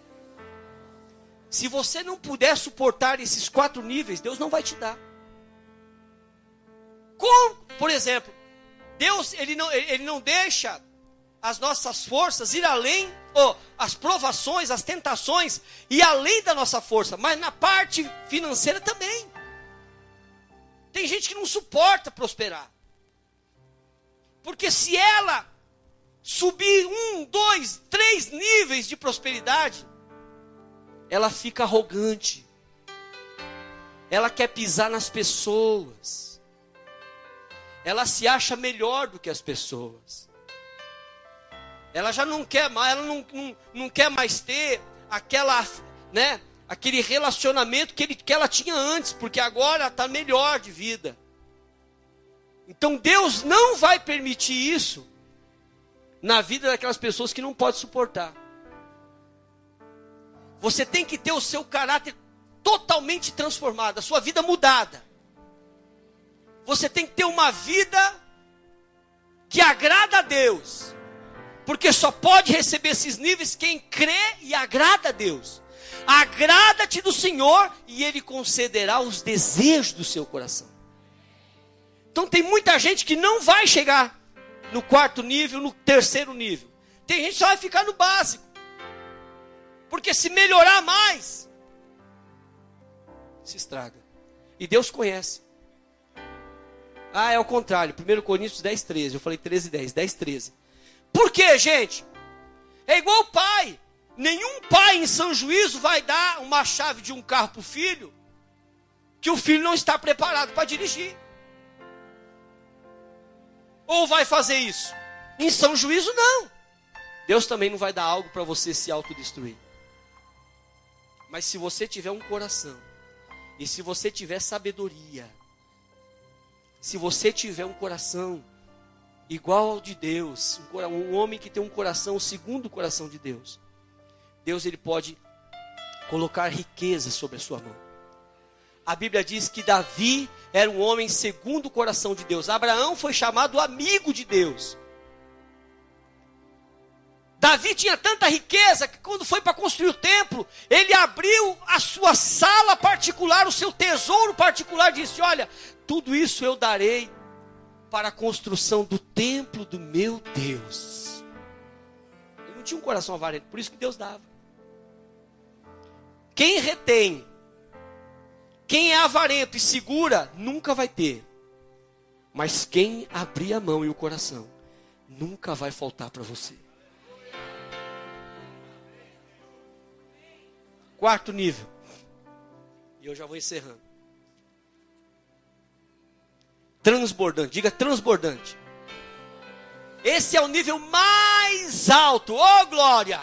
Se você não puder suportar esses 4 níveis, Deus não vai te dar. Como, por exemplo, Deus ele não deixa as nossas forças ir além, as provações, as tentações, ir além da nossa força, mas na parte financeira também. Tem gente que não suporta prosperar. Porque se ela subir 1, 2, 3 níveis de prosperidade, ela fica arrogante. Ela quer pisar nas pessoas. Ela se acha melhor do que as pessoas. Ela já não quer mais, ela não quer mais ter aquele relacionamento que ela tinha antes, porque agora está melhor de vida. Então Deus não vai permitir isso na vida daquelas pessoas que não podem suportar. Você tem que ter o seu caráter totalmente transformada, a sua vida mudada. Você tem que ter uma vida que agrada a Deus. Porque só pode receber esses níveis quem crê e agrada a Deus. Agrada-te do Senhor e Ele concederá os desejos do seu coração. Então tem muita gente que não vai chegar no 4º nível, no 3º nível. Tem gente que só vai ficar no básico. Porque se melhorar mais, se estraga. E Deus conhece. Ah, é o contrário. 1 Coríntios 10, 13. Eu falei 13, 10. 10, 13. Por quê, gente? É igual o pai. Nenhum pai em sã juízo vai dar uma chave de um carro para o filho que o filho não está preparado para dirigir. Ou vai fazer isso? Em sã juízo, não. Deus também não vai dar algo para você se autodestruir. Mas se você tiver um coração, e se você tiver sabedoria, se você tiver um coração igual ao de Deus, um homem que tem um coração segundo o coração de Deus, Deus ele pode colocar riqueza sobre a sua mão. A Bíblia diz que Davi era um homem segundo o coração de Deus. Abraão foi chamado amigo de Deus. Davi tinha tanta riqueza que quando foi para construir o templo, ele abriu a sua sala particular, o seu tesouro particular, e disse: olha, tudo isso eu darei para a construção do templo do meu Deus. Ele não tinha um coração avarento, por isso que Deus dava. Quem retém, quem é avarento e segura, nunca vai ter. Mas quem abrir a mão e o coração, nunca vai faltar para você. 4º nível. E eu já vou encerrando. Transbordante. Diga transbordante. Esse é o nível mais alto. Oh, glória!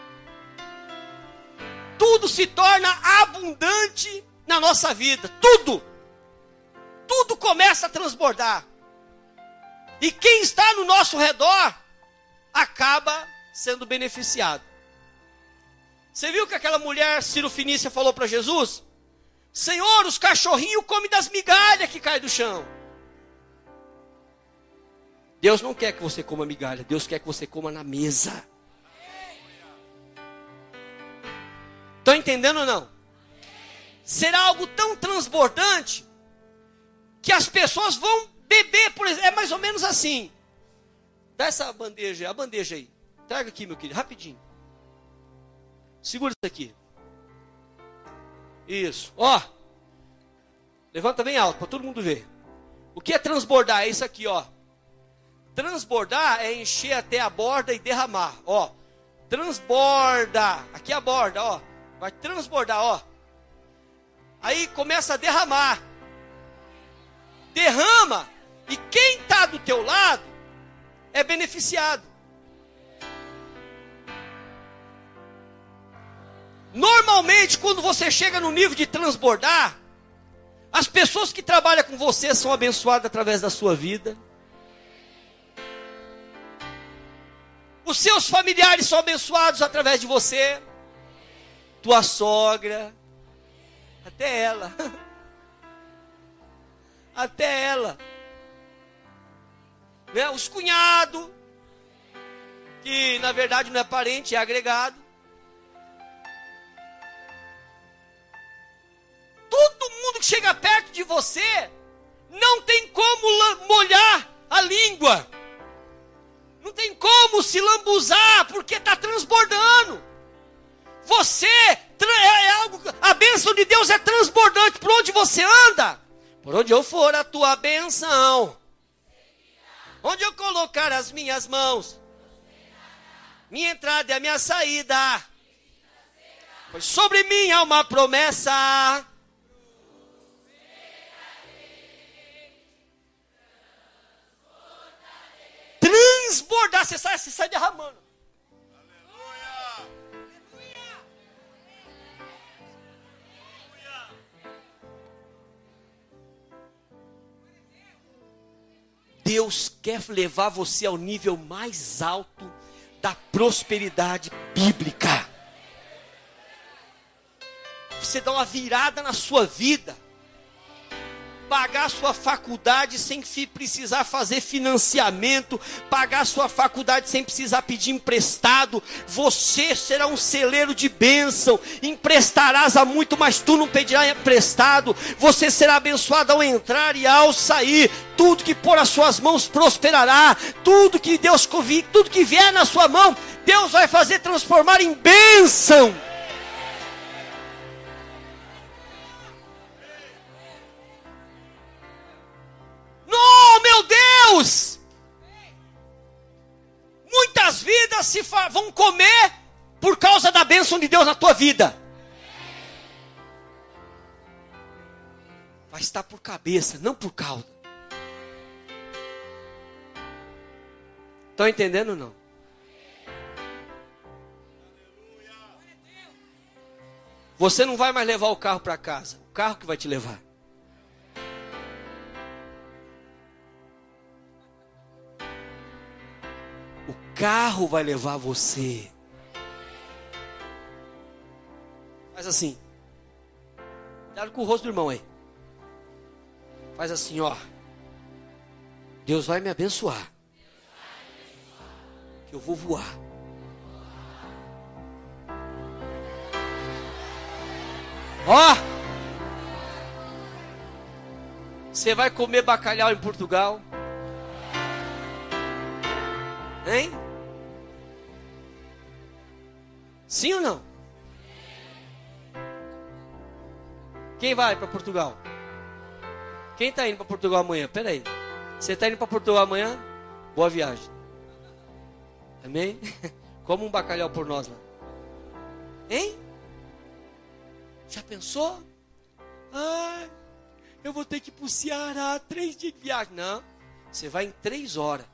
Tudo se torna abundante na nossa vida. Tudo. Tudo começa a transbordar. E quem está no nosso redor acaba sendo beneficiado. Você viu que aquela mulher Cirofenícia falou para Jesus? Senhor, os cachorrinhos comem das migalhas que caem do chão. Deus não quer que você coma migalha. Deus quer que você coma na mesa. Estão entendendo ou não? Será algo tão transbordante que as pessoas vão beber, por exemplo. É mais ou menos assim. Dá essa bandeja, a bandeja aí. Traga aqui, meu querido, rapidinho. Segura isso aqui. Isso. Ó. Levanta bem alto para todo mundo ver. O que é transbordar? É isso aqui, ó. Transbordar é encher até a borda e derramar. Ó. Transborda. Aqui é a borda, ó. Vai transbordar, ó. Aí começa a derramar. Derrama. E quem está do teu lado é beneficiado. Normalmente, quando você chega no nível de transbordar, as pessoas que trabalham com você são abençoadas através da sua vida. Os seus familiares são abençoados através de você. Tua sogra. Até ela. Até ela. Né? Os cunhados. Que na verdade não é parente, é agregado. Todo mundo que chega perto de você não tem como molhar a língua. Não tem como se lambuzar, porque está transbordando. Você é algo. A bênção de Deus é transbordante. Por onde você anda, por onde eu for, a tua bênção. Onde eu colocar as minhas mãos, minha entrada e a minha saída. Pois sobre mim há uma promessa. Transbordar, você sai derramando. Aleluia. Deus quer levar você ao nível mais alto da prosperidade bíblica. você dar uma virada na sua vida. Pagar sua faculdade sem precisar fazer financiamento, pagar sua faculdade sem precisar pedir emprestado. Você será um celeiro de bênção, emprestarás a muito, mas tu não pedirás emprestado. Você será abençoado ao entrar e ao sair. Tudo que pôr as suas mãos prosperará. Tudo que Deus tudo que vier na sua mão, Deus vai fazer transformar em bênção. Oh, meu Deus! Muitas vidas vão comer por causa da bênção de Deus na tua vida. Vai estar por cabeça, não por cauda. Estão entendendo ou não? Você não vai mais levar o carro para casa. O carro que vai te levar. O carro vai levar você. Faz assim. Cuidado com o rosto do irmão aí. Faz assim, ó. Deus vai me abençoar. Que eu vou voar. Ó. Você vai comer bacalhau em Portugal? Hein? Sim ou não? Quem vai para Portugal? Quem está indo para Portugal amanhã? Pera aí. Você está indo para Portugal amanhã? Boa viagem. Amém? Como um bacalhau por nós lá. Hein? Já pensou? Ah, eu vou ter que ir para o Ceará 3 dias de viagem. Não, você vai em 3 horas.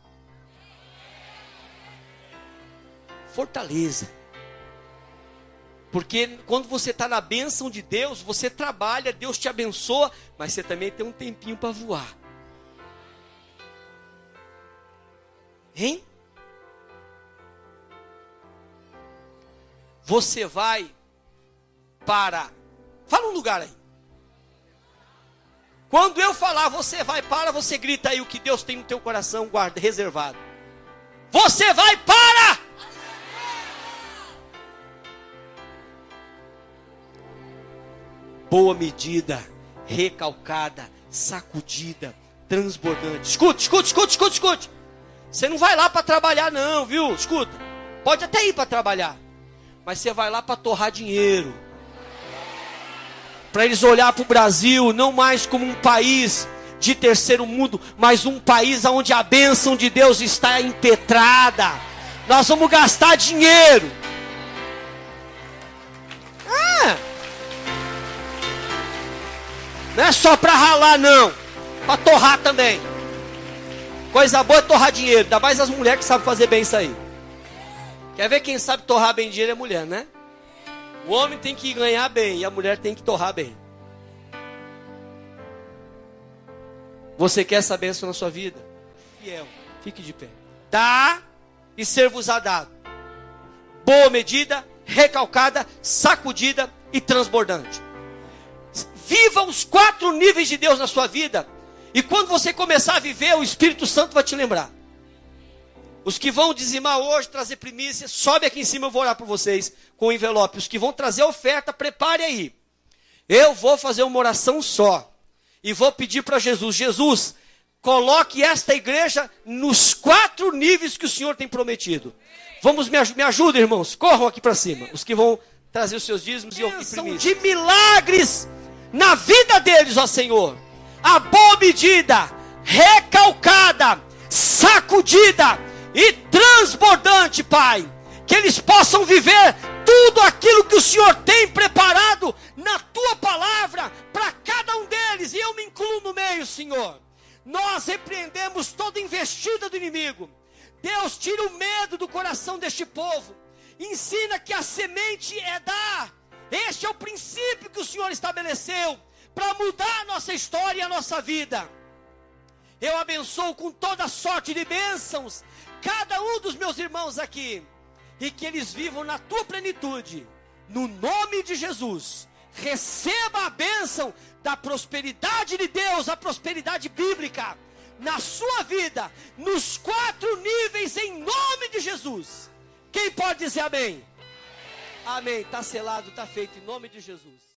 Fortaleza. Porque quando você está na bênção de Deus, você trabalha, Deus te abençoa, mas você também tem um tempinho para voar. Hein? Você vai para... Fala um lugar aí. Quando eu falar, você vai para, você grita aí o que Deus tem no teu coração, guarda, reservado. Você vai para... Boa medida, recalcada, sacudida, transbordante. Escute. Você não vai lá para trabalhar não, viu? Escuta. Pode até ir para trabalhar. Mas você vai lá para torrar dinheiro. Para eles olhar para o Brasil, não mais como um país de terceiro mundo, mas um país onde a bênção de Deus está impetrada. Nós vamos gastar dinheiro. Não é só para ralar não, para torrar também. Coisa boa é torrar dinheiro, ainda mais as mulheres que sabem fazer bem isso aí. Quer ver quem sabe torrar bem dinheiro é mulher, né? O homem tem que ganhar bem e a mulher tem que torrar bem. Você quer essa bênção na sua vida? Fiel, fique de pé. Dá e ser-vos-á dado. Boa medida, recalcada, sacudida e transbordante. Viva os 4 níveis de Deus na sua vida. E quando você começar a viver, o Espírito Santo vai te lembrar. Os que vão dizimar hoje, trazer primícia, sobe aqui em cima, eu vou orar por vocês com o envelope. Os que vão trazer oferta, prepare aí. Eu vou fazer uma oração só. E vou pedir para Jesus. Jesus, coloque esta igreja nos 4 níveis que o Senhor tem prometido. Vamos, me ajudem, irmãos. Corram aqui para cima. Os que vão trazer os seus dízimos e primícias. De milagres na vida deles, ó Senhor. A boa medida, recalcada, sacudida e transbordante, Pai. Que eles possam viver tudo aquilo que o Senhor tem preparado na Tua palavra para cada um deles. E eu me incluo no meio, Senhor. Nós repreendemos toda investida do inimigo. Deus, tira o medo do coração deste povo. Ensina que a semente é dar. Este é o princípio que o Senhor estabeleceu para mudar a nossa história e a nossa vida. Eu abençoo com toda sorte de bênçãos cada um dos meus irmãos aqui, e que eles vivam na Tua plenitude, no nome de Jesus. receba a bênção da prosperidade de Deus, a prosperidade bíblica, na sua vida, nos 4 níveis, em nome de Jesus. Quem pode dizer amém? Amém. Está selado, está feito, em nome de Jesus.